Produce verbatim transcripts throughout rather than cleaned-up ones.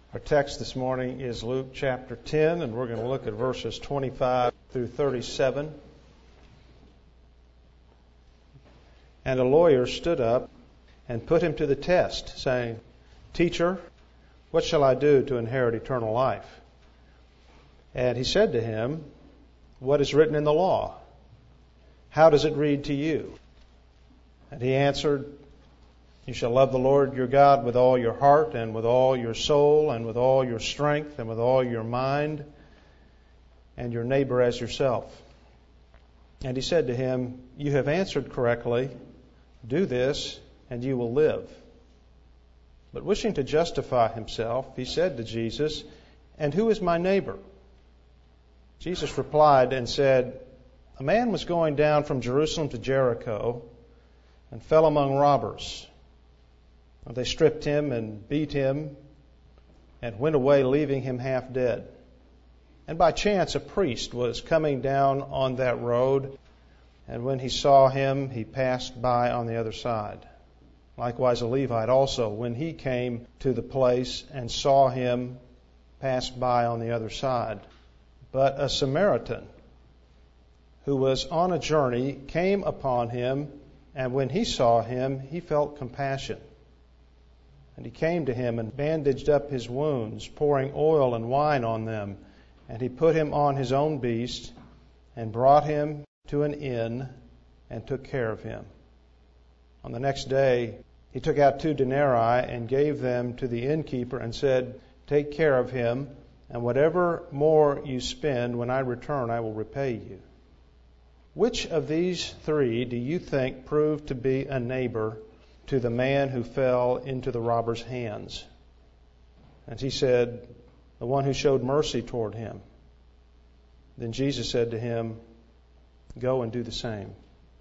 Our text this morning is Luke chapter ten, and we're going to look at verses twenty-five through thirty-seven. And a lawyer stood up and put him to the test, saying, "Teacher, what shall I do to inherit eternal life?" And he said to him, "What is written in the law? How does it read to you?" And he answered, "You shall love the Lord your God with all your heart and with all your soul and with all your strength and with all your mind, and your neighbor as yourself." And he said to him, "You have answered correctly. Do this, and you will live." But wishing to justify himself, he said to Jesus, "And who is my neighbor?" Jesus replied and said, "A man was going down from Jerusalem to Jericho and fell among robbers. They stripped him and beat him and went away, leaving him half dead. And by chance a priest was coming down on that road, and when he saw him, he passed by on the other side. Likewise a Levite also, when he came to the place and saw him, passed by on the other side. But a Samaritan who was on a journey came upon him, and when he saw him, he felt compassion. And he came to him and bandaged up his wounds, pouring oil and wine on them. And he put him on his own beast and brought him to an inn and took care of him. On the next day, he took out two denarii and gave them to the innkeeper and said, 'Take care of him, and whatever more you spend, when I return, I will repay you.' Which of these three do you think proved to be a neighbor to the man who fell into the robber's hands?" And he said, "The one who showed mercy toward him." Then Jesus said to him, "Go and do the same."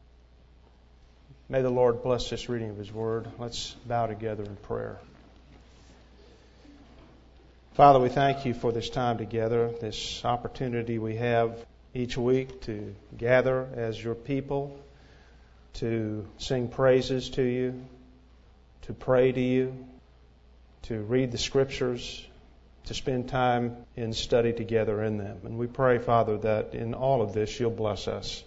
May the Lord bless this reading of His Word. Let's bow together in prayer. Father, we thank You for this time together, this opportunity we have each week to gather as Your people, to sing praises to You, to pray to You, to read the Scriptures, to spend time in study together in them. And we pray, Father, that in all of this You'll bless us.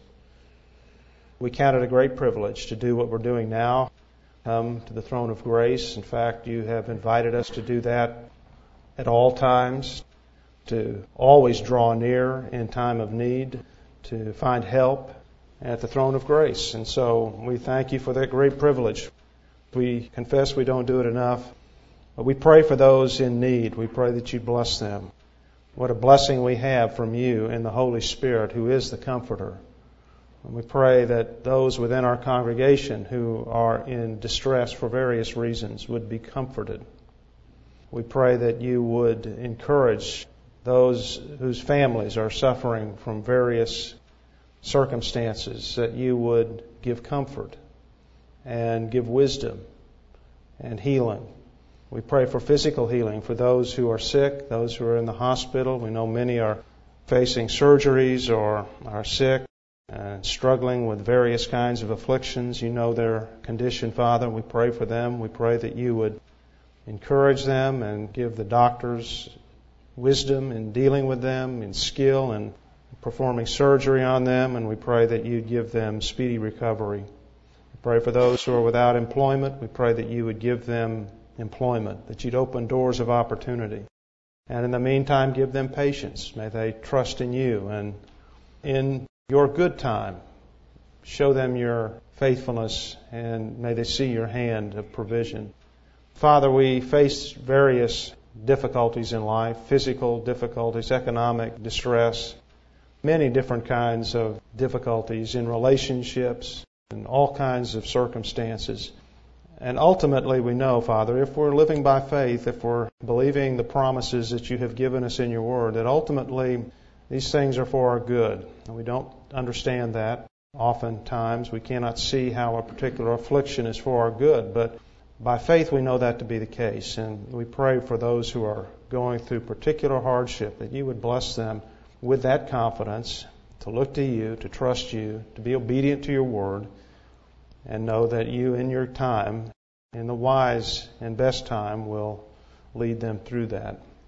We count it a great privilege to do what we're doing now, come to the throne of grace. In fact, You have invited us to do that at all times, to always draw near in time of need, to find help at the throne of grace. And so we thank You for that great privilege. We confess we don't do it enough, but we pray for those in need. We pray that You bless them. What a blessing we have from You in the Holy Spirit, who is the Comforter. And we pray that those within our congregation who are in distress for various reasons would be comforted. We pray that You would encourage those whose families are suffering from various circumstances, that You would give comfort and give wisdom and healing. We pray for physical healing for those who are sick, those who are in the hospital. We know many are facing surgeries or are sick and struggling with various kinds of afflictions. You know their condition, Father. We pray for them. We pray that You would encourage them and give the doctors wisdom in dealing with them, in skill in performing surgery on them, and we pray that You'd give them speedy recovery. We pray for those who are without employment. We pray that You would give them employment, that You'd open doors of opportunity. And in the meantime, give them patience. May they trust in You, and in Your good time, show them Your faithfulness, and may they see Your hand of provision. Father, we face various difficulties in life, physical difficulties, economic distress, many different kinds of difficulties in relationships and all kinds of circumstances. And ultimately we know, Father, if we're living by faith, if we're believing the promises that You have given us in Your Word, that ultimately these things are for our good. And we don't understand that. Oftentimes we cannot see how a particular affliction is for our good, but by faith we know that to be the case. And we pray for those who are going through particular hardship, that You would bless them with that confidence, to look to You, to trust You, to be obedient to Your Word, and know that You in Your time, in the wise and best time, will lead them through that.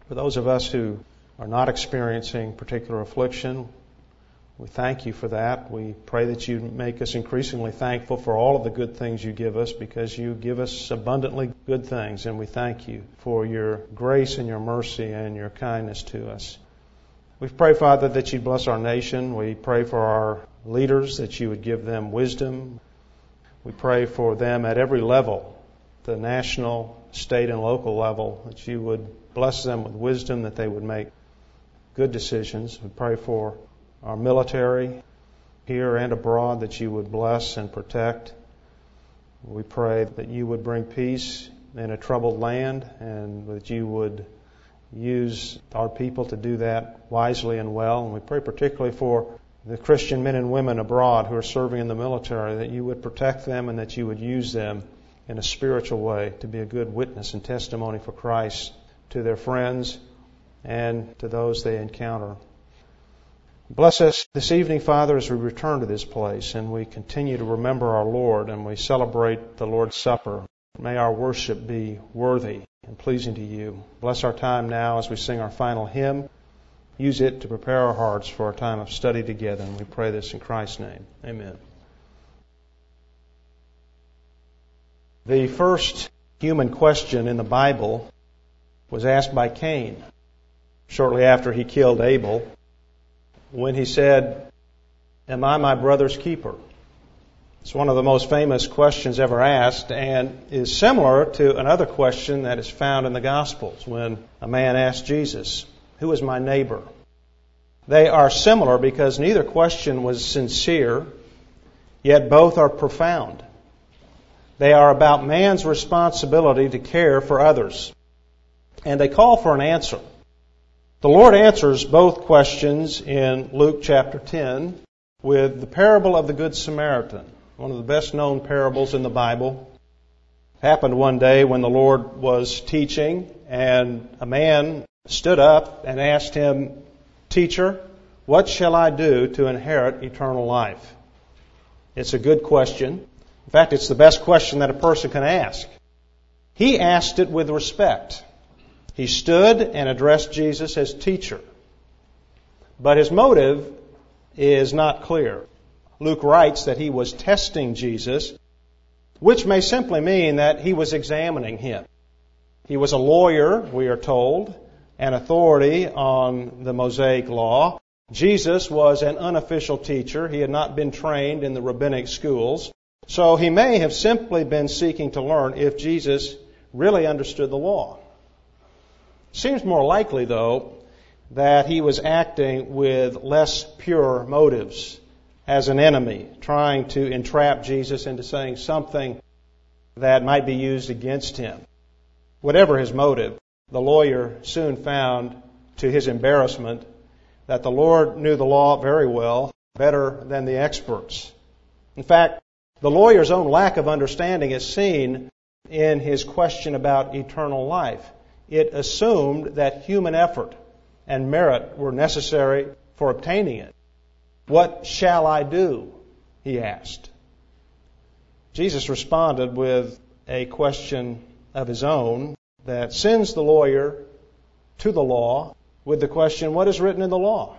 For those of us who are not experiencing particular affliction, we thank you for that. We pray that you make us increasingly thankful for all of the good things you give us, because you give us abundantly good things, and we thank you for your grace and your mercy and your kindness to us. We pray, Father, that you bless our nation. We pray for our leaders, that you would give them wisdom. We pray for them at every level, the national, state, and local level, that you would bless them with wisdom, that they would make good decisions. We pray for our military here and abroad, that you would bless and protect. We pray that you would bring peace in a troubled land, and that you would use our people to do that wisely and well. And we pray particularly for the Christian men and women abroad who are serving in the military, that you would protect them and that you would use them in a spiritual way to be a good witness and testimony for Christ to their friends and to those they encounter. Bless us this evening, Father, as we return to this place and we continue to remember our Lord and we celebrate the Lord's Supper. May our worship be worthy and pleasing to you. Bless our time now as we sing our final hymn. Use it to prepare our hearts for a time of study together, and we pray this in Christ's name. Amen. The first human question in the Bible was asked by Cain shortly after he killed Abel, when he said, "Am I my brother's keeper?" It's one of the most famous questions ever asked, and is similar to another question that is found in the Gospels when a man asked Jesus, "Who is my neighbor?" They are similar because neither question was sincere, yet both are profound. They are about man's responsibility to care for others, and they call for an answer. The Lord answers both questions in Luke chapter ten with the parable of the Good Samaritan, one of the best known parables in the Bible. It happened one day when the Lord was teaching, and a man stood up and asked him, "Teacher, what shall I do to inherit eternal life?" It's a good question. In fact, it's the best question that a person can ask. He asked it with respect. He stood and addressed Jesus as teacher. But his motive is not clear. Luke writes that he was testing Jesus, which may simply mean that he was examining him. He was a lawyer, we are told, an authority on the Mosaic law. Jesus was an unofficial teacher. He had not been trained in the rabbinic schools. So he may have simply been seeking to learn if Jesus really understood the law. Seems more likely, though, that he was acting with less pure motives as an enemy, trying to entrap Jesus into saying something that might be used against him. Whatever his motive, the lawyer soon found, to his embarrassment, that the Lord knew the law very well, better than the experts. In fact, the lawyer's own lack of understanding is seen in his question about eternal life. It assumed that human effort and merit were necessary for obtaining it. "What shall I do?" he asked. Jesus responded with a question of his own that sends the lawyer to the law with the question, "What is written in the law?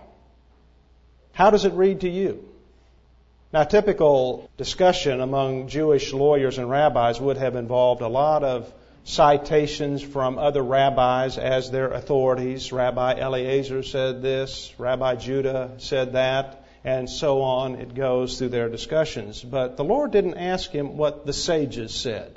How does it read to you?" Now, typical discussion among Jewish lawyers and rabbis would have involved a lot of citations from other rabbis as their authorities. Rabbi Eliezer said this, Rabbi Judah said that, and so on. It goes through their discussions. But the Lord didn't ask him what the sages said.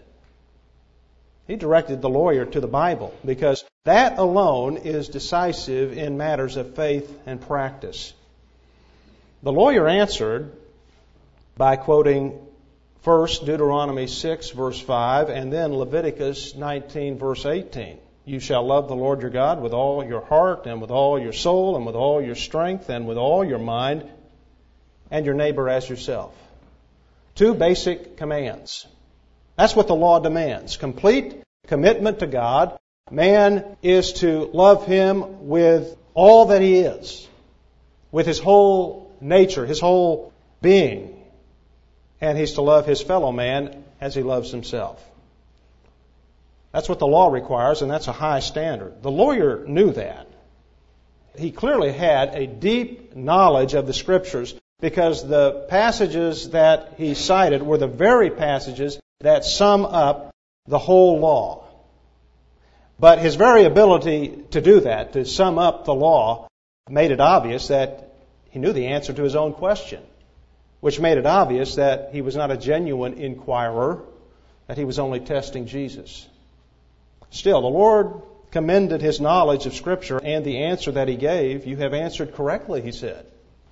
He directed the lawyer to the Bible, because that alone is decisive in matters of faith and practice. The lawyer answered by quoting first Deuteronomy six, verse five, and then Leviticus nineteen, verse eighteen. "You shall love the Lord your God with all your heart and with all your soul and with all your strength and with all your mind, and your neighbor as yourself." Two basic commands. That's what the law demands. Complete commitment to God. Man is to love Him with all that he is, with his whole nature, his whole being. And he's to love his fellow man as he loves himself. That's what the law requires, and that's a high standard. The lawyer knew that. He clearly had a deep knowledge of the Scriptures because the passages that he cited were the very passages that sum up the whole law. But his very ability to do that, to sum up the law, made it obvious that he knew the answer to his own question, which made it obvious that he was not a genuine inquirer, that he was only testing Jesus. Still, the Lord commended his knowledge of Scripture and the answer that he gave. You have answered correctly, he said.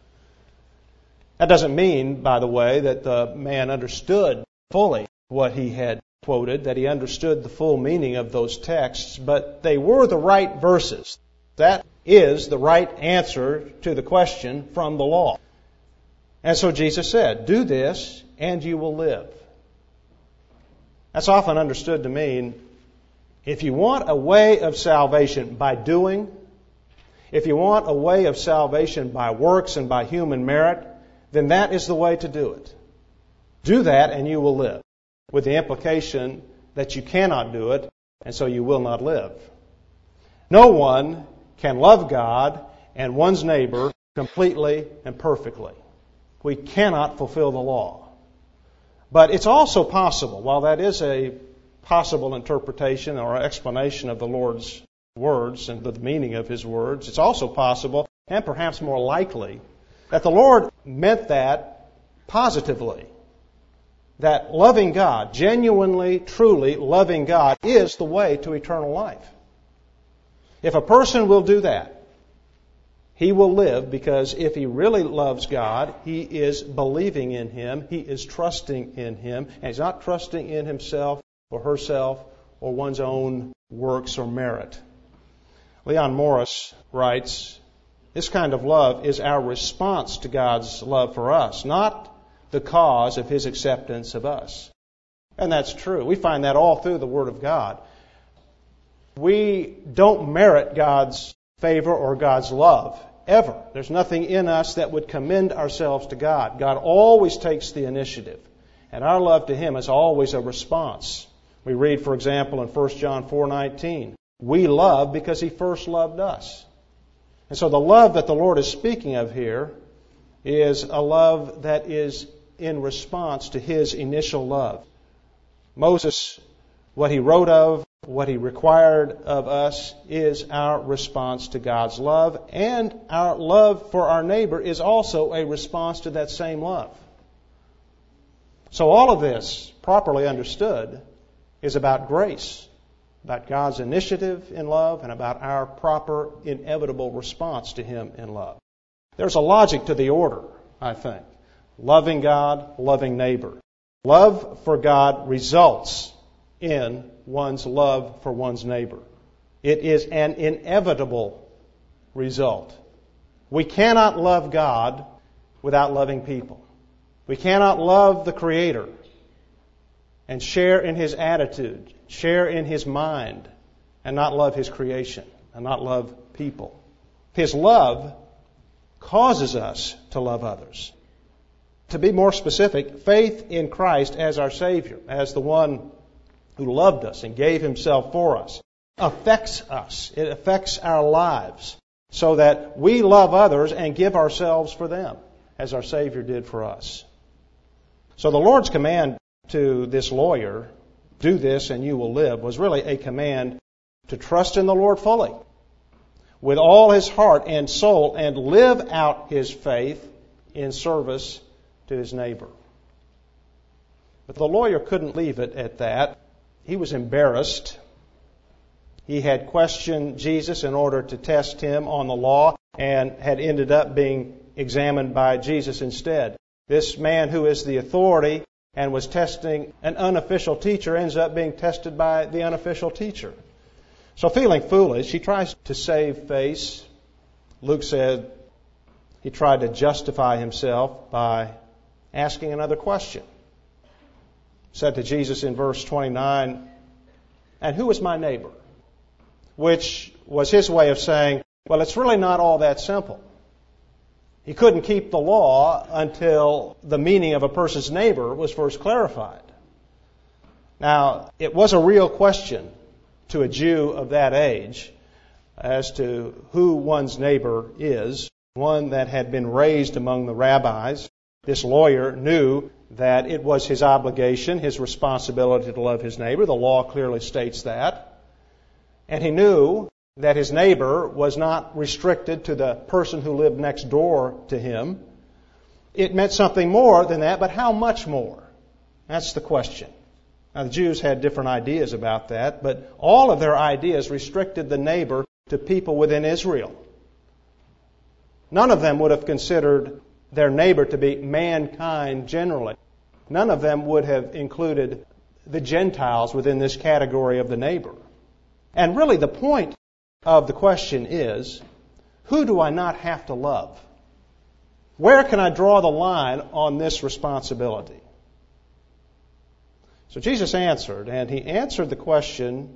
That doesn't mean, by the way, that the man understood fully what he had quoted, that he understood the full meaning of those texts, but they were the right verses. That is the right answer to the question from the law. And so Jesus said, "Do this and you will live." That's often understood to mean, if you want a way of salvation by doing, if you want a way of salvation by works and by human merit, then that is the way to do it. Do that and you will live, with the implication that you cannot do it, and so you will not live. No one can love God and one's neighbor completely and perfectly. We cannot fulfill the law. But it's also possible, while that is a possible interpretation or explanation of the Lord's words and the meaning of His words, it's also possible, and perhaps more likely, that the Lord meant that positively. That loving God, genuinely, truly loving God, is the way to eternal life. If a person will do that, he will live, because if he really loves God, he is believing in Him, he is trusting in Him, and he's not trusting in himself or herself or one's own works or merit. Leon Morris writes, "This kind of love is our response to God's love for us, not the cause of His acceptance of us." And that's true. We find that all through the Word of God. We don't merit God's favor or God's love, ever. There's nothing in us that would commend ourselves to God. God always takes the initiative, and our love to Him is always a response. We read, for example, in First John four nineteen, "We love because He first loved us." And so the love that the Lord is speaking of here is a love that is in response to His initial love. Moses, what he wrote of, what he required of us, is our response to God's love, and our love for our neighbor is also a response to that same love. So all of this, properly understood, is about grace, about God's initiative in love, and about our proper, inevitable response to Him in love. There's a logic to the order, I think. Loving God, loving neighbor. Love for God results in one's love for one's neighbor. It is an inevitable result. We cannot love God without loving people. We cannot love the Creator and share in His attitude, share in His mind, and not love His creation, and not love people. His love causes us to love others. To be more specific, faith in Christ as our Savior, as the one who loved us and gave Himself for us, affects us. It affects our lives so that we love others and give ourselves for them, as our Savior did for us. So the Lord's command to this lawyer, "Do this and you will live," was really a command to trust in the Lord fully, with all his heart and soul, and live out his faith in service to his neighbor. But the lawyer couldn't leave it at that. He was embarrassed. He had questioned Jesus in order to test Him on the law, and had ended up being examined by Jesus instead. This man who is the authority and was testing an unofficial teacher ends up being tested by the unofficial teacher. So feeling foolish, he tries to save face. Luke said he tried to justify himself by asking another question. Said to Jesus in verse twenty-nine, "And who is my neighbor?" Which was his way of saying, well, it's really not all that simple. He couldn't keep the law until the meaning of a person's neighbor was first clarified. Now, it was a real question to a Jew of that age as to who one's neighbor is, one that had been raised among the rabbis. This lawyer knew that it was his obligation, his responsibility to love his neighbor. The law clearly states that. And he knew that his neighbor was not restricted to the person who lived next door to him. It meant something more than that, but how much more? That's the question. Now, the Jews had different ideas about that, but all of their ideas restricted the neighbor to people within Israel. None of them would have considered their neighbor to be mankind generally. None of them would have included the Gentiles within this category of the neighbor. And really the point of the question is, who do I not have to love? Where can I draw the line on this responsibility? So Jesus answered, and he answered the question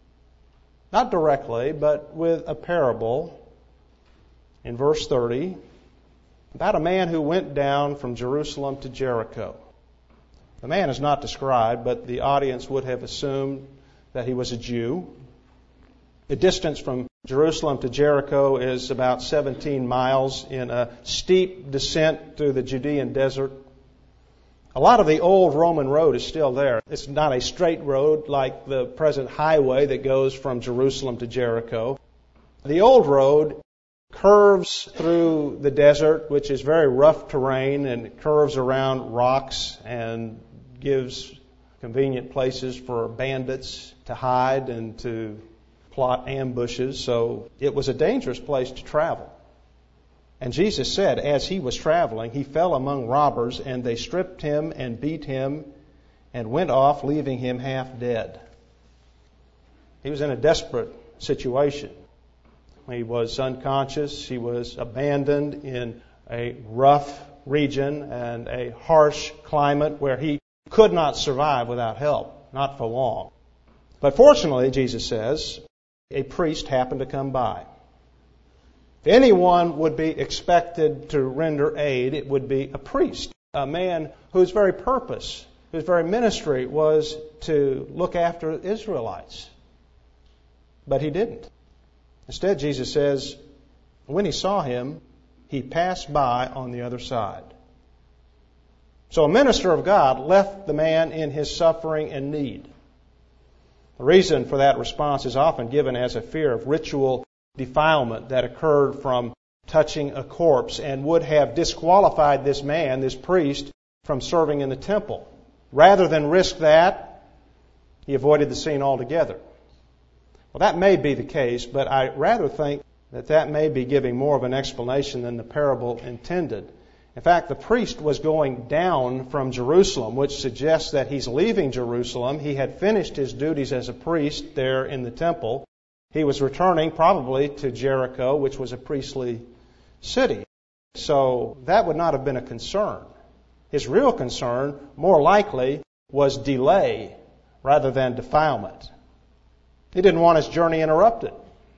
not directly, but with a parable in verse thirty about a man who went down from Jerusalem to Jericho. The man is not described, but the audience would have assumed that he was a Jew. The distance from Jerusalem to Jericho is about seventeen miles in a steep descent through the Judean desert. A lot of the old Roman road is still there. It's not a straight road like the present highway that goes from Jerusalem to Jericho. The old road curves through the desert, which is very rough terrain, and it curves around rocks and gives convenient places for bandits to hide and to plot ambushes. So it was a dangerous place to travel. And Jesus said, as he was traveling, he fell among robbers, and they stripped him and beat him and went off, leaving him half dead. He was in a desperate situation. He was unconscious. He was abandoned in a rough region and a harsh climate where he could not survive without help, not for long. But fortunately, Jesus says, a priest happened to come by. If anyone would be expected to render aid, it would be a priest, a man whose very purpose, whose very ministry was to look after Israelites. But he didn't. Instead, Jesus says, when he saw him, he passed by on the other side. So a minister of God left the man in his suffering and need. The reason for that response is often given as a fear of ritual defilement that occurred from touching a corpse and would have disqualified this man, this priest, from serving in the temple. Rather than risk that, he avoided the scene altogether. Well, that may be the case, but I rather think that that may be giving more of an explanation than the parable intended. In fact, the priest was going down from Jerusalem, which suggests that he's leaving Jerusalem. He had finished his duties as a priest there in the temple. He was returning probably to Jericho, which was a priestly city. So that would not have been a concern. His real concern, more likely, was delay rather than defilement. He didn't want his journey interrupted.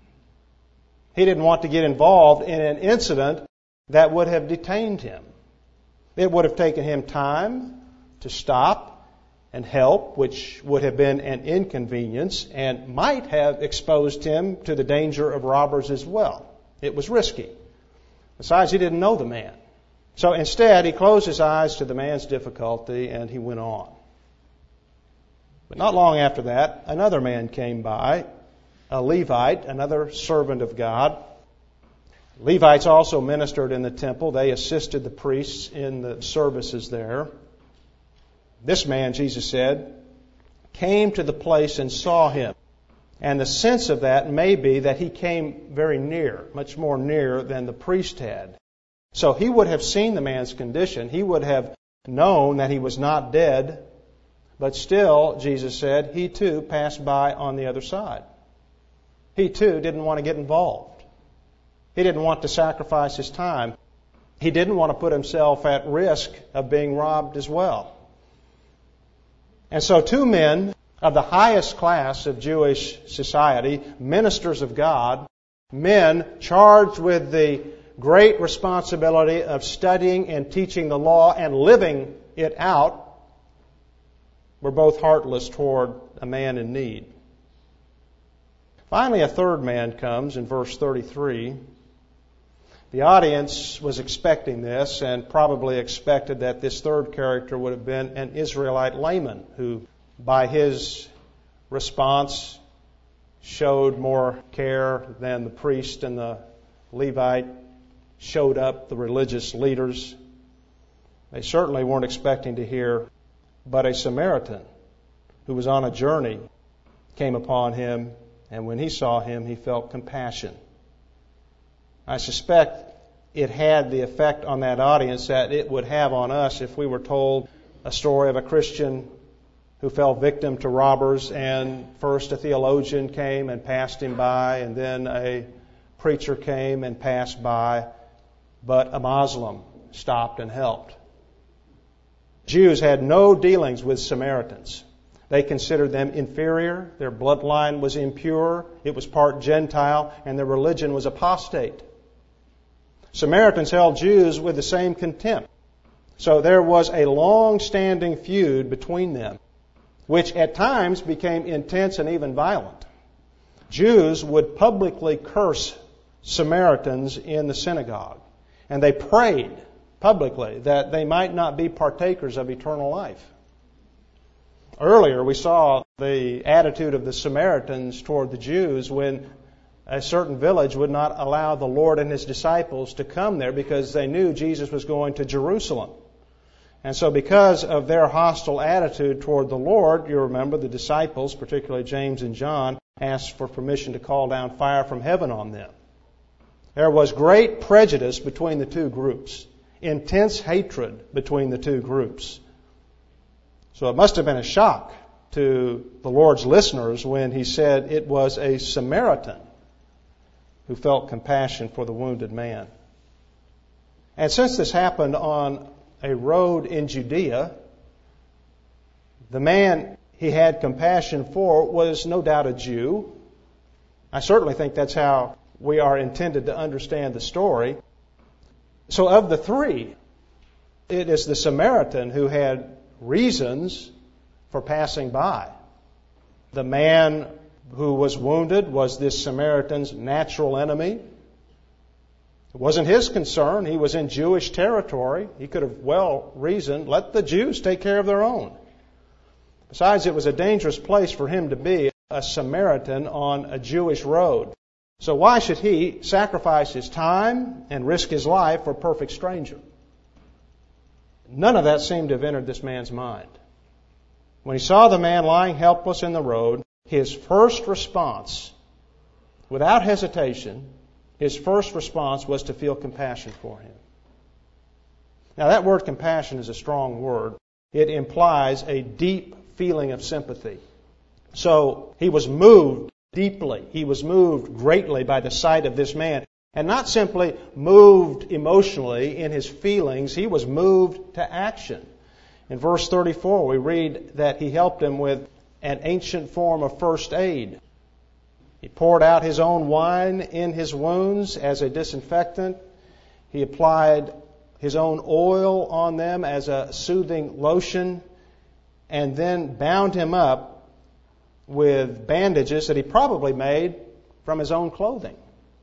He didn't want to get involved in an incident that would have detained him. It would have taken him time to stop and help, which would have been an inconvenience and might have exposed him to the danger of robbers as well. It was risky. Besides, he didn't know the man. So instead, he closed his eyes to the man's difficulty and he went on. But not long after that, another man came by, a Levite, another servant of God. Levites also ministered in the temple. They assisted the priests in the services there. This man, Jesus said, came to the place and saw him. And the sense of that may be that he came very near, much more near than the priest had. So he would have seen the man's condition. He would have known that he was not dead. But still, Jesus said, he too passed by on the other side. He too didn't want to get involved. He didn't want to sacrifice his time. He didn't want to put himself at risk of being robbed as well. And so two men of the highest class of Jewish society, ministers of God, men charged with the great responsibility of studying and teaching the law and living it out, were both heartless toward a man in need. Finally, a third man comes in verse thirty-three. The audience was expecting this and probably expected that this third character would have been an Israelite layman who, by his response, showed more care than the priest and the Levite showed up, the religious leaders. They certainly weren't expecting to hear, but a Samaritan who was on a journey came upon him, and when he saw him, he felt compassion. I suspect it had the effect on that audience that it would have on us if we were told a story of a Christian who fell victim to robbers, and first a theologian came and passed him by, and then a preacher came and passed by, but a Muslim stopped and helped. Jews had no dealings with Samaritans. They considered them inferior, their bloodline was impure, it was part Gentile, and their religion was apostate. Samaritans held Jews with the same contempt. So there was a long-standing feud between them, which at times became intense and even violent. Jews would publicly curse Samaritans in the synagogue, and they prayed publicly that they might not be partakers of eternal life. Earlier, we saw the attitude of the Samaritans toward the Jews when a certain village would not allow the Lord and His disciples to come there because they knew Jesus was going to Jerusalem. And so because of their hostile attitude toward the Lord, you remember the disciples, particularly James and John, asked for permission to call down fire from heaven on them. There was great prejudice between the two groups, intense hatred between the two groups. So it must have been a shock to the Lord's listeners when He said it was a Samaritan who felt compassion for the wounded man. And since this happened on a road in Judea, the man He had compassion for was no doubt a Jew. I certainly think that's how we are intended to understand the story. So of the three, it is the Samaritan who had reasons for passing by. The man who was wounded was this Samaritan's natural enemy. It wasn't his concern. He was in Jewish territory. He could have well reasoned, let the Jews take care of their own. Besides, it was a dangerous place for him to be, a Samaritan on a Jewish road. So why should he sacrifice his time and risk his life for a perfect stranger? None of that seemed to have entered this man's mind. When he saw the man lying helpless in the road, his first response, without hesitation, his first response was to feel compassion for him. Now that word compassion is a strong word. It implies a deep feeling of sympathy. So he was moved deeply. He was moved greatly by the sight of this man. And not simply moved emotionally in his feelings, he was moved to action. In verse thirty-four, we read that he helped him with an ancient form of first aid. He poured out his own wine in his wounds as a disinfectant. He applied his own oil on them as a soothing lotion, and then bound him up with bandages that he probably made from his own clothing.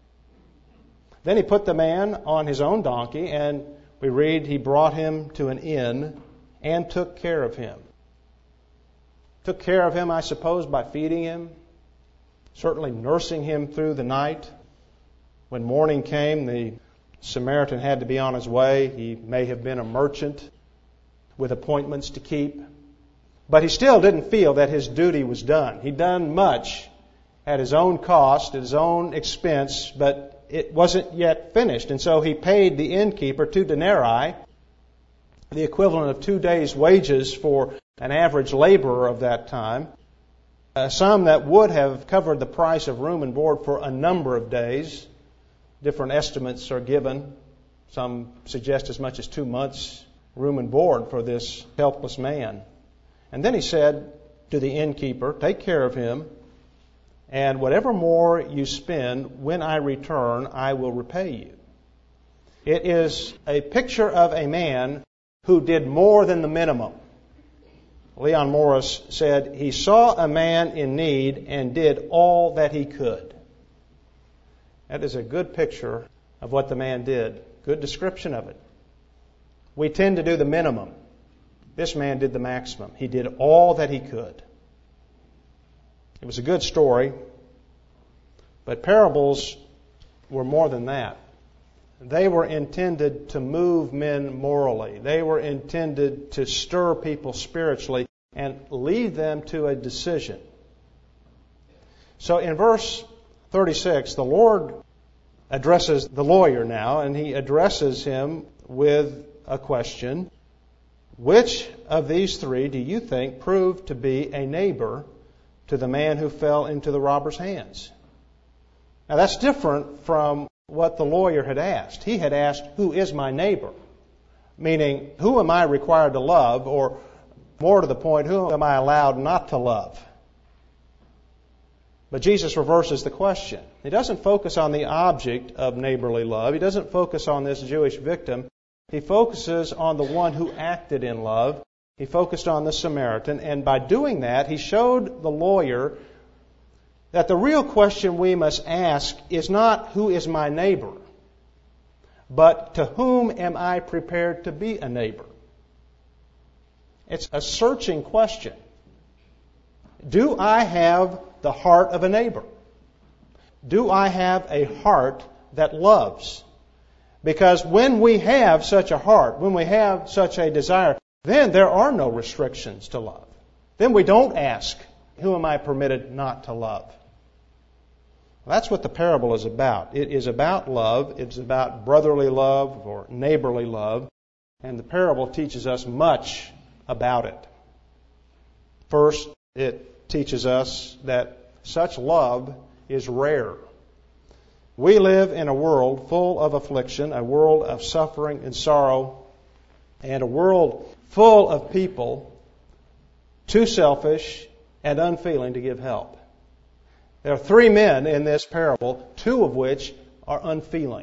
Then he put the man on his own donkey, and we read he brought him to an inn and took care of him. Took care of him, I suppose, by feeding him, certainly nursing him through the night. When morning came, the Samaritan had to be on his way. He may have been a merchant with appointments to keep. But he still didn't feel that his duty was done. He'd done much at his own cost, at his own expense, but it wasn't yet finished. And so he paid the innkeeper two denarii, the equivalent of two days' wages for an average laborer of that time, a sum that would have covered the price of room and board for a number of days. Different estimates are given. Some suggest as much as two months' room and board for this helpless man. And then he said to the innkeeper, take care of him, and whatever more you spend, when I return, I will repay you. It is a picture of a man who did more than the minimum. Leon Morris said, "He saw a man in need and did all that he could." That is a good picture of what the man did. Good description of it. We tend to do the minimum. This man did the maximum. He did all that he could. It was a good story, but parables were more than that. They were intended to move men morally. They were intended to stir people spiritually and lead them to a decision. So in verse thirty-six, the Lord addresses the lawyer now, and he addresses him with a question. Which of these three do you think proved to be a neighbor to the man who fell into the robber's hands? Now that's different from what the lawyer had asked. He had asked, who is my neighbor? Meaning, who am I required to love? Or more to the point, who am I allowed not to love? But Jesus reverses the question. He doesn't focus on the object of neighborly love. He doesn't focus on this Jewish victim. He focuses on the one who acted in love. He focused on the Samaritan. And by doing that, he showed the lawyer that the real question we must ask is not who is my neighbor, but to whom am I prepared to be a neighbor? It's a searching question. Do I have the heart of a neighbor? Do I have a heart that loves? Because when we have such a heart, when we have such a desire, then there are no restrictions to love. Then we don't ask, who am I permitted not to love? Well, that's what the parable is about. It is about love. It's about brotherly love or neighborly love. And the parable teaches us much about it. First, it teaches us that such love is rare. We live in a world full of affliction, a world of suffering and sorrow, and a world full of people too selfish and unfeeling to give help. There are three men in this parable, two of which are unfeeling.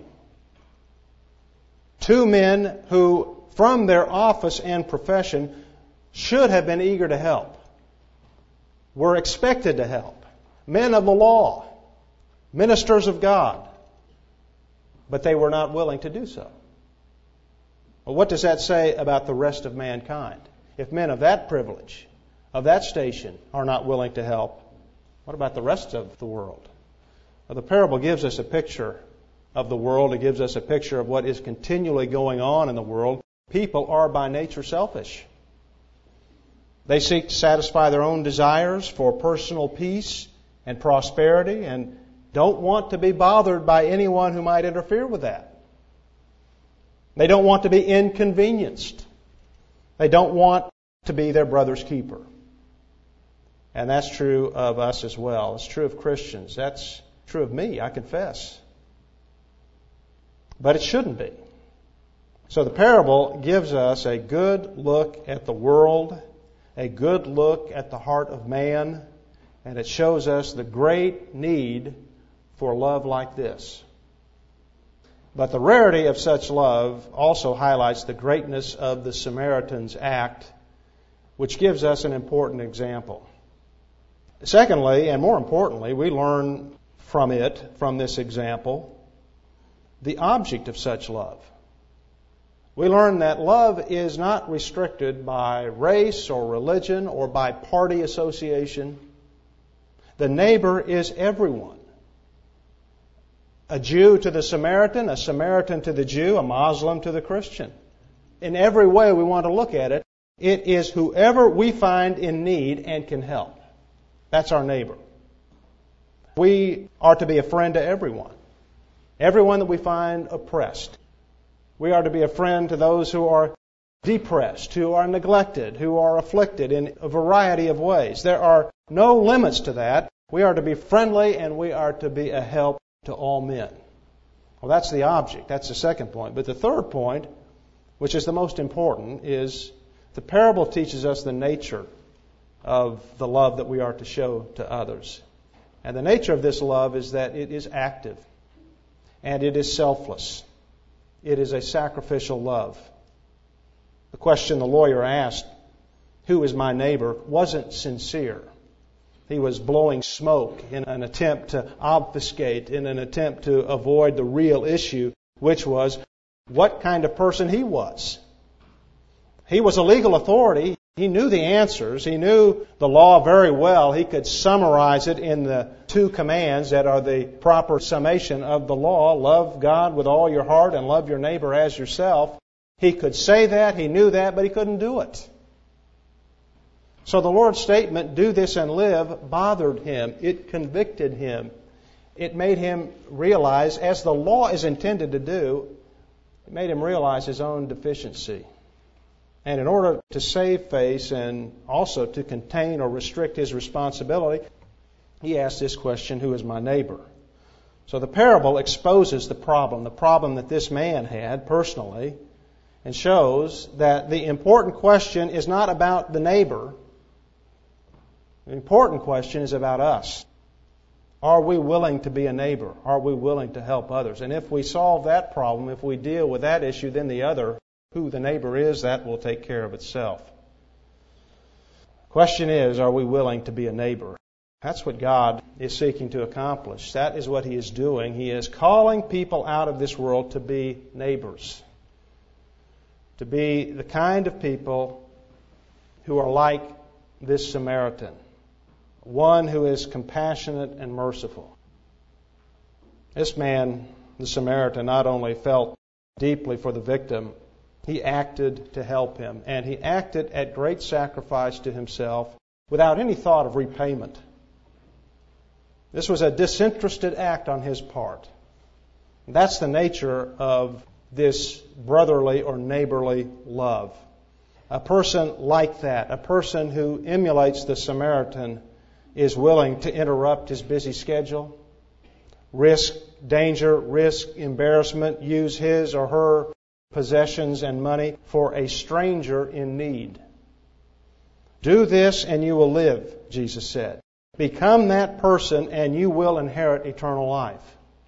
Two men who, from their office and profession, should have been eager to help, were expected to help. Men of the law, ministers of God, but they were not willing to do so. Well, what does that say about the rest of mankind? If men of that privilege, of that station, are not willing to help, what about the rest of the world? Well, the parable gives us a picture of the world. It gives us a picture of what is continually going on in the world. People are by nature selfish. They seek to satisfy their own desires for personal peace and prosperity and don't want to be bothered by anyone who might interfere with that. They don't want to be inconvenienced. They don't want to be their brother's keeper. And that's true of us as well. It's true of Christians. That's true of me, I confess. But it shouldn't be. So the parable gives us a good look at the world, a good look at the heart of man, and it shows us the great need for love like this. But the rarity of such love also highlights the greatness of the Samaritan's act, which gives us an important example. Secondly, and more importantly, we learn from it, from this example, the object of such love. We learn that love is not restricted by race or religion or by party association. The neighbor is everyone. A Jew to the Samaritan, a Samaritan to the Jew, a Muslim to the Christian. In every way we want to look at it, it is whoever we find in need and can help. That's our neighbor. We are to be a friend to everyone. Everyone that we find oppressed. We are to be a friend to those who are depressed, who are neglected, who are afflicted in a variety of ways. There are no limits to that. We are to be friendly and we are to be a help to all men. Well, that's the object. That's the second point. But the third point, which is the most important, is the parable teaches us the nature of the love that we are to show to others. And the nature of this love is that it is active and it is selfless. It is a sacrificial love. The question the lawyer asked, who is my neighbor, wasn't sincere. He was blowing smoke in an attempt to obfuscate, in an attempt to avoid the real issue, which was what kind of person he was. He was a legal authority. He knew the answers. He knew the law very well. He could summarize it in the two commands that are the proper summation of the law. Love God with all your heart and love your neighbor as yourself. He could say that. He knew that, but he couldn't do it. So the Lord's statement, do this and live, bothered him. It convicted him. It made him realize, as the law is intended to do, it made him realize his own deficiency. And in order to save face and also to contain or restrict his responsibility, he asked this question, who is my neighbor? So the parable exposes the problem, the problem that this man had personally, and shows that the important question is not about the neighbor. The important question is about us. Are we willing to be a neighbor? Are we willing to help others? And if we solve that problem, if we deal with that issue, then the other, who the neighbor is, that will take care of itself. The question is, are we willing to be a neighbor? That's what God is seeking to accomplish. That is what He is doing. He is calling people out of this world to be neighbors. To be the kind of people who are like this Samaritan. One who is compassionate and merciful. This man, the Samaritan, not only felt deeply for the victim, he acted to help him. And he acted at great sacrifice to himself without any thought of repayment. This was a disinterested act on his part. That's the nature of this brotherly or neighborly love. A person like that, a person who emulates the Samaritan, is willing to interrupt his busy schedule, risk danger, risk embarrassment, use his or her possessions and money for a stranger in need. Do this and you will live, Jesus said. Become that person and you will inherit eternal life.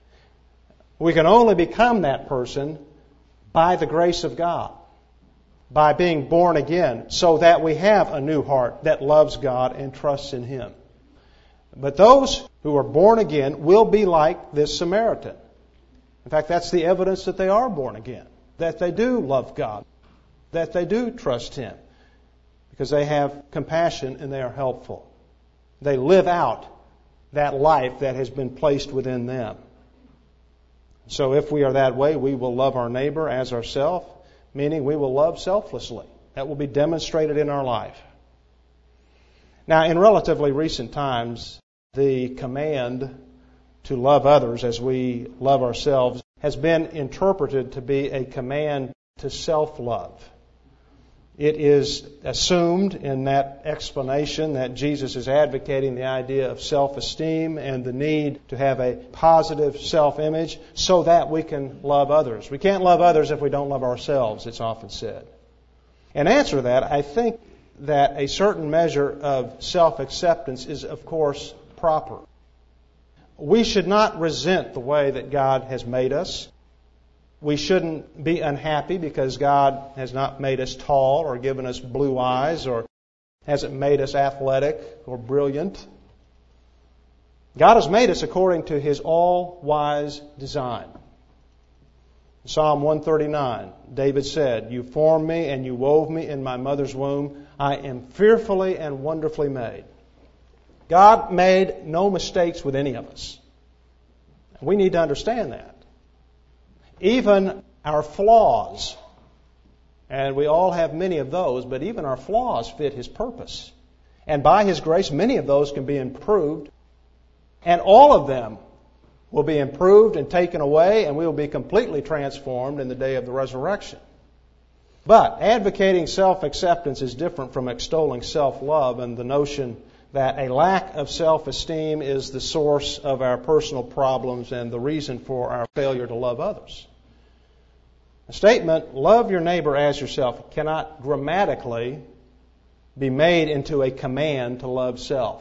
We can only become that person by the grace of God, by being born again, so that we have a new heart that loves God and trusts in Him. But those who are born again will be like this Samaritan. In fact, that's the evidence that they are born again, that they do love God, that they do trust Him, because they have compassion and they are helpful. They live out that life that has been placed within them. So if we are that way, we will love our neighbor as ourselves, meaning we will love selflessly. That will be demonstrated in our life. Now, in relatively recent times, the command to love others as we love ourselves has been interpreted to be a command to self-love. It is assumed in that explanation that Jesus is advocating the idea of self-esteem and the need to have a positive self-image so that we can love others. We can't love others if we don't love ourselves, it's often said. In answer to that, I think that a certain measure of self-acceptance is, of course, proper. We should not resent the way that God has made us. We shouldn't be unhappy because God has not made us tall or given us blue eyes or hasn't made us athletic or brilliant. God has made us according to His all-wise design. Psalm one thirty-nine, David said, "You formed me and you wove me in my mother's womb. I am fearfully and wonderfully made." God made no mistakes with any of us. We need to understand that. Even our flaws, and we all have many of those, but even our flaws fit His purpose. And by His grace, many of those can be improved, and all of them will be improved and taken away, and we will be completely transformed in the day of the resurrection. But advocating self-acceptance is different from extolling self-love and the notion that a lack of self-esteem is the source of our personal problems and the reason for our failure to love others. The statement, love your neighbor as yourself, cannot grammatically be made into a command to love self.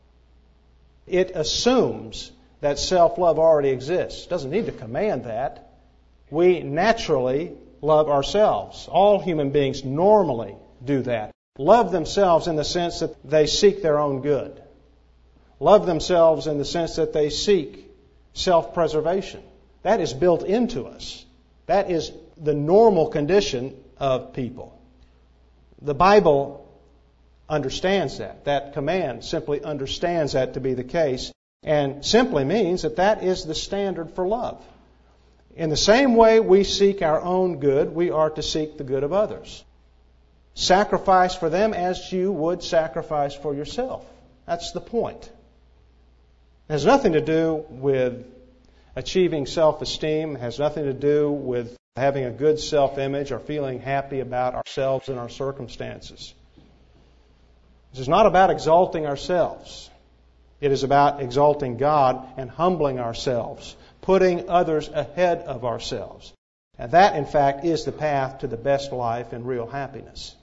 It assumes that self-love already exists. It doesn't need to command that. We naturally love ourselves. All human beings normally do that. love themselves in the sense that they seek their own good. Love themselves in the sense that they seek self-preservation. That is built into us. That is the normal condition of people. The Bible understands that. That command simply understands that to be the case, and simply means that that is the standard for love. In the same way we seek our own good, we are to seek the good of others. Sacrifice for them as you would sacrifice for yourself. That's the point. It has nothing to do with achieving self-esteem. It has nothing to do with having a good self-image or feeling happy about ourselves and our circumstances. This is not about exalting ourselves. It is about exalting God and humbling ourselves, putting others ahead of ourselves. And that, in fact, is the path to the best life and real happiness.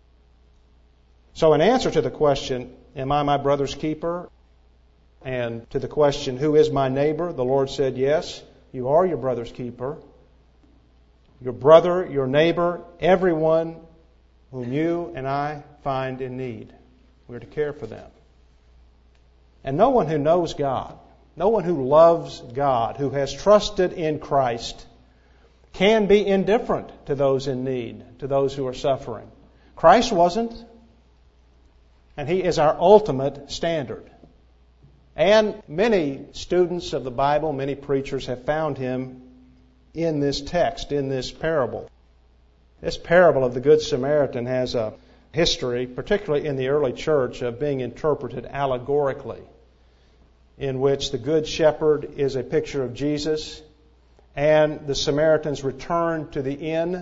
So in answer to the question, am I my brother's keeper? And to the question, who is my neighbor? The Lord said, yes, you are your brother's keeper. Your brother, your neighbor, everyone whom you and I find in need. We're to care for them. And no one who knows God, no one who loves God, who has trusted in Christ, can be indifferent to those in need, to those who are suffering. Christ wasn't, and He is our ultimate standard. And many students of the Bible, many preachers have found Him in this text, in this parable. This parable of the Good Samaritan has a history, particularly in the early church, of being interpreted allegorically, in which the Good Shepherd is a picture of Jesus, and the Samaritan's return to the inn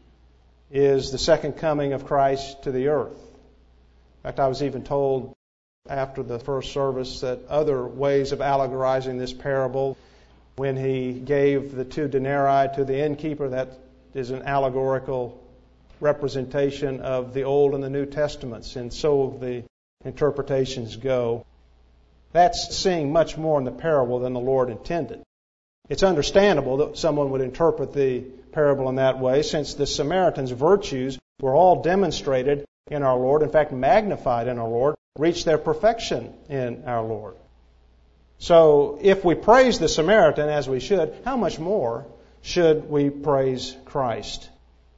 is the second coming of Christ to the earth. In fact, I was even told after the first service that other ways of allegorizing this parable, when He gave the two denarii to the innkeeper, that is an allegorical representation of the Old and the New Testaments, and so the interpretations go. That's seeing much more in the parable than the Lord intended. It's understandable that someone would interpret the parable in that way, since the Samaritan's virtues were all demonstrated in our Lord, in fact magnified in our Lord, reached their perfection in our Lord. So if we praise the Samaritan as we should, how much more should we praise Christ?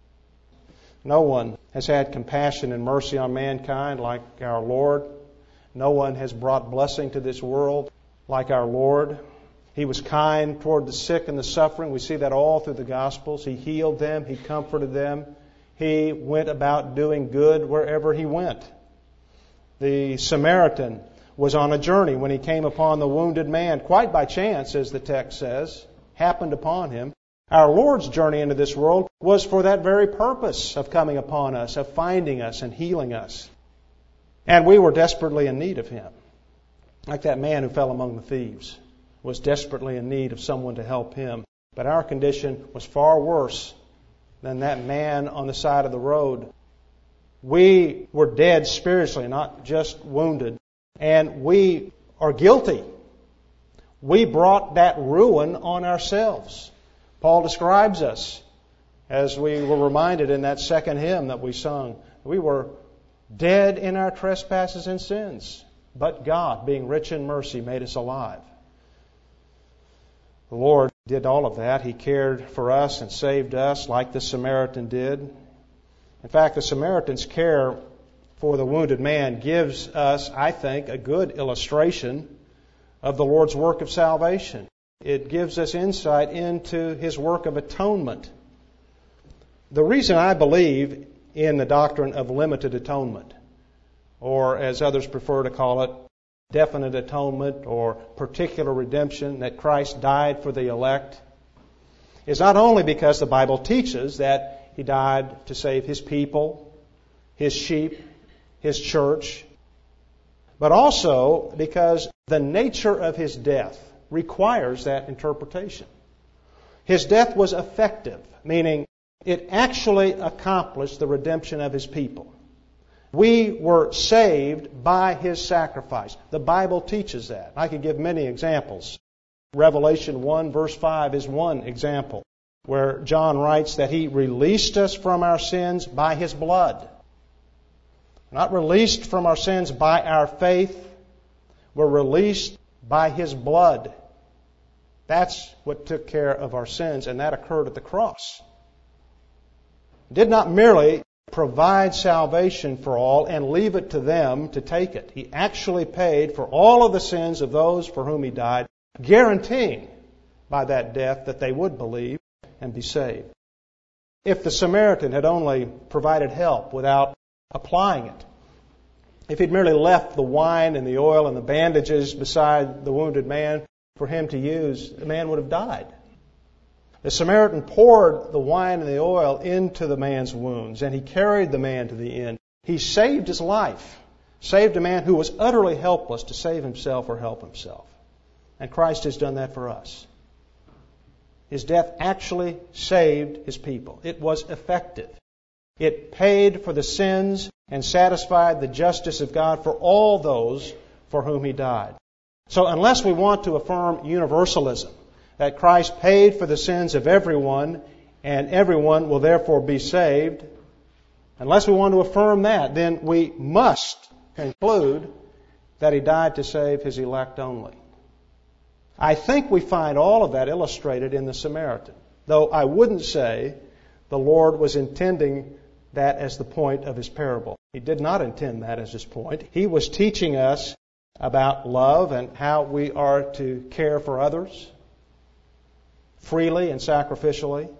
No one has had compassion and mercy on mankind like our Lord. No one has brought blessing to this world like our Lord. He was kind toward the sick and the suffering. We see that all through the Gospels. He healed them. He comforted them. He went about doing good wherever He went. The Samaritan was on a journey when he came upon the wounded man, quite by chance, as the text says, happened upon him. Our Lord's journey into this world was for that very purpose of coming upon us, of finding us and healing us. And we were desperately in need of Him. Like that man who fell among the thieves was desperately in need of someone to help him. But our condition was far worse than that man on the side of the road. We were dead spiritually, not just wounded. And we are guilty. We brought that ruin on ourselves. Paul describes us, as we were reminded in that second hymn that we sung. We were dead in our trespasses and sins, but God, being rich in mercy, made us alive. The Lord did all of that. He cared for us and saved us like the Samaritan did. In fact, the Samaritan's care for the wounded man gives us, I think, a good illustration of the Lord's work of salvation. It gives us insight into His work of atonement. The reason I believe in the doctrine of limited atonement, or as others prefer to call it, definite atonement or particular redemption, that Christ died for the elect, is not only because the Bible teaches that He died to save His people, His sheep, His church, but also because the nature of His death requires that interpretation. His death was effective, meaning it actually accomplished the redemption of His people. We were saved by His sacrifice. The Bible teaches that. I could give many examples. Revelation one verse five is one example, where John writes that He released us from our sins by His blood. We're not released from our sins by our faith. We're released by His blood. That's what took care of our sins, and that occurred at the cross. It did not merely provide salvation for all and leave it to them to take it. He actually paid for all of the sins of those for whom He died, guaranteeing by that death that they would believe and be saved. If the Samaritan had only provided help without applying it, if he'd merely left the wine and the oil and the bandages beside the wounded man for him to use, the man would have died. The Samaritan poured the wine and the oil into the man's wounds, and he carried the man to the end. He saved his life, saved a man who was utterly helpless to save himself or help himself. And Christ has done that for us. His death actually saved His people. It was effective. It paid for the sins and satisfied the justice of God for all those for whom He died. So unless we want to affirm universalism, that Christ paid for the sins of everyone and everyone will therefore be saved, unless we want to affirm that, then we must conclude that He died to save His elect only. I think we find all of that illustrated in the Samaritan, though I wouldn't say the Lord was intending that as the point of His parable. He did not intend that as His point. He was teaching us about love and how we are to care for others freely and sacrificially.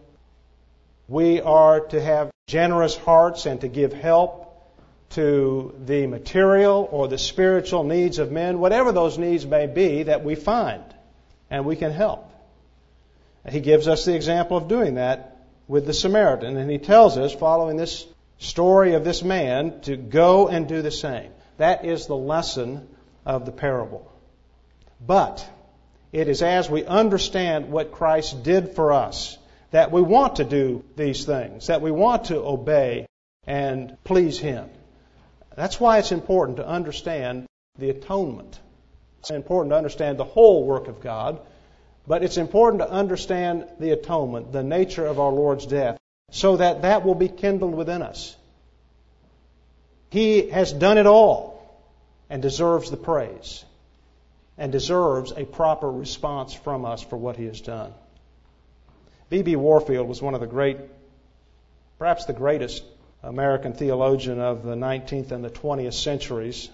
We are to have generous hearts and to give help to the material or the spiritual needs of men, whatever those needs may be that we find, and we can help. He gives us the example of doing that with the Samaritan, and He tells us, following this story of this man, to go and do the same. That is the lesson of the parable. But it is as we understand what Christ did for us that we want to do these things, that we want to obey and please Him. That's why it's important to understand the atonement. It's important to understand the whole work of God, but it's important to understand the atonement, the nature of our Lord's death, so that that will be kindled within us. He has done it all and deserves the praise and deserves a proper response from us for what He has done. B B Warfield was one of the great, perhaps the greatest American theologian of the nineteenth and the twentieth centuries.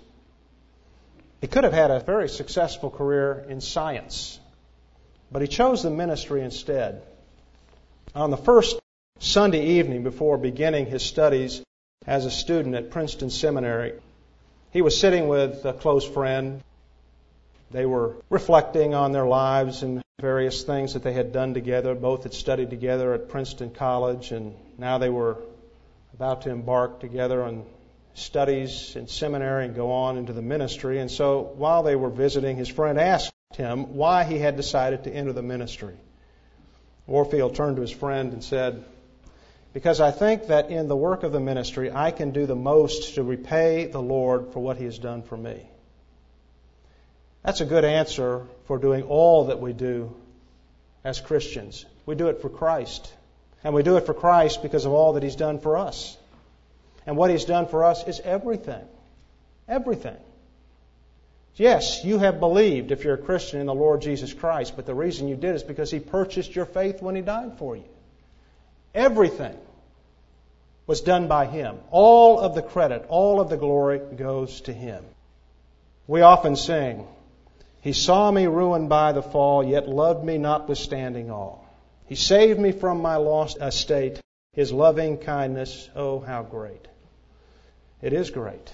He could have had a very successful career in science, but he chose the ministry instead. On the first Sunday evening before beginning his studies as a student at Princeton Seminary, he was sitting with a close friend. They were reflecting on their lives and various things that they had done together. Both had studied together at Princeton College, and now they were about to embark together on studies in seminary and go on into the ministry. And so while they were visiting, his friend asked him why he had decided to enter the ministry. Warfield turned to his friend and said, "Because I think that in the work of the ministry, I can do the most to repay the Lord for what He has done for me." That's a good answer for doing all that we do as Christians. We do it for Christ. And we do it for Christ because of all that He's done for us. And what He's done for us is everything. Everything. Yes, you have believed, if you're a Christian, in the Lord Jesus Christ, but the reason you did is because He purchased your faith when He died for you. Everything was done by Him. All of the credit, all of the glory goes to Him. We often sing, "He saw me ruined by the fall, yet loved me notwithstanding all. He saved me from my lost estate. His loving kindness, oh, how great." It is great.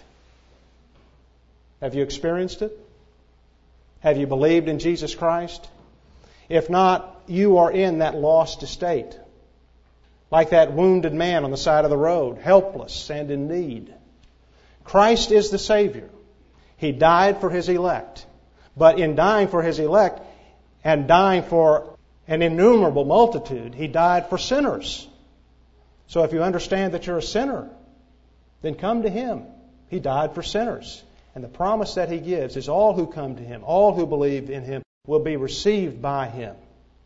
Have you experienced it? Have you believed in Jesus Christ? If not, you are in that lost estate. Like that wounded man on the side of the road, helpless and in need. Christ is the Savior. He died for His elect. But in dying for His elect and dying for an innumerable multitude, He died for sinners. So if you understand that you're a sinner, then come to Him. He died for sinners. And the promise that He gives is all who come to Him, all who believe in Him, will be received by Him.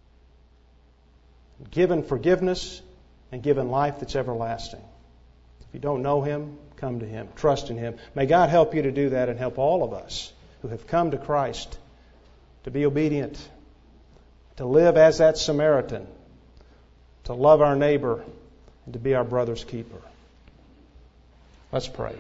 Given forgiveness and given life that's everlasting. If you don't know Him, come to Him. Trust in Him. May God help you to do that and help all of us who have come to Christ to be obedient, to live as that Samaritan, to love our neighbor, and to be our brother's keeper. Let's pray.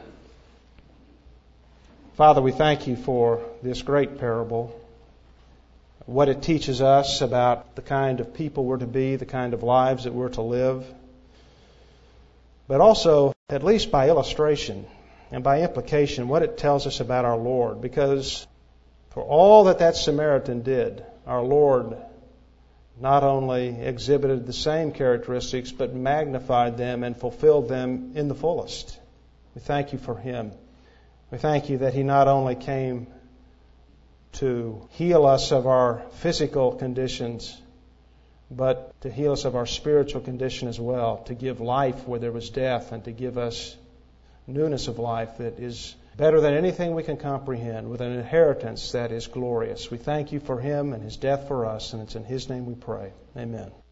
Father, we thank You for this great parable, what it teaches us about the kind of people we're to be, the kind of lives that we're to live, but also, at least by illustration and by implication, what it tells us about our Lord. Because for all that that Samaritan did, our Lord not only exhibited the same characteristics, but magnified them and fulfilled them in the fullest. We thank You for Him. We thank You that He not only came to heal us of our physical conditions, but to heal us of our spiritual condition as well, to give life where there was death, and to give us newness of life that is better than anything we can comprehend, with an inheritance that is glorious. We thank You for Him and His death for us, and it's in His name we pray. Amen.